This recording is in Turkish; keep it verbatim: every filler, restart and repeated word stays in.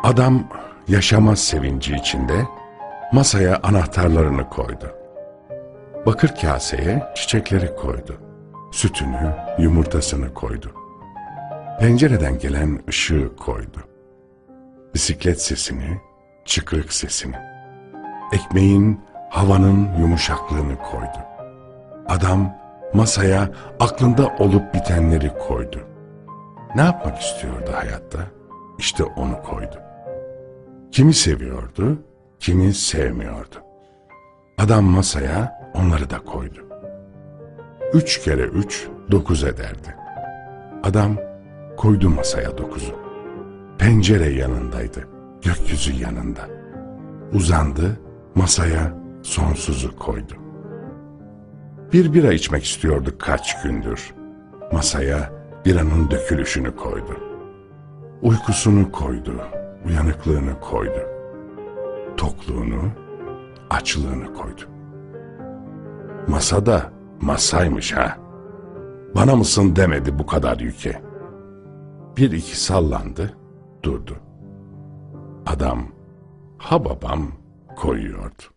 Adam yaşama sevinci içinde masaya anahtarlarını koydu. Bakır kaseye çiçekleri koydu. Sütünü, yumurtasını koydu. Pencereden gelen ışığı koydu. Bisiklet sesini, çıkrık sesini. Ekmeğin, havanın yumuşaklığını koydu. Adam masaya aklında olup bitenleri koydu. Ne yapmak istiyordu hayatta? İşte onu koydu. Kimi seviyordu, kimi sevmiyordu. Adam masaya onları da koydu. Üç kere üç, dokuz ederdi. Adam koydu masaya dokuzu. Pencere yanındaydı, gökyüzü yanında. Uzandı, masaya sonsuzu koydu. Bir bira içmek istiyordu kaç gündür. Masaya biranın dökülüşünü koydu. Uykusunu koydu, uyanıklığını koydu. Tokluğunu, açlığını koydu. Masada masaymış ha. Bana mısın demedi bu kadar yüke. Bir iki sallandı, durdu. Adam, ha babam koyuyordu.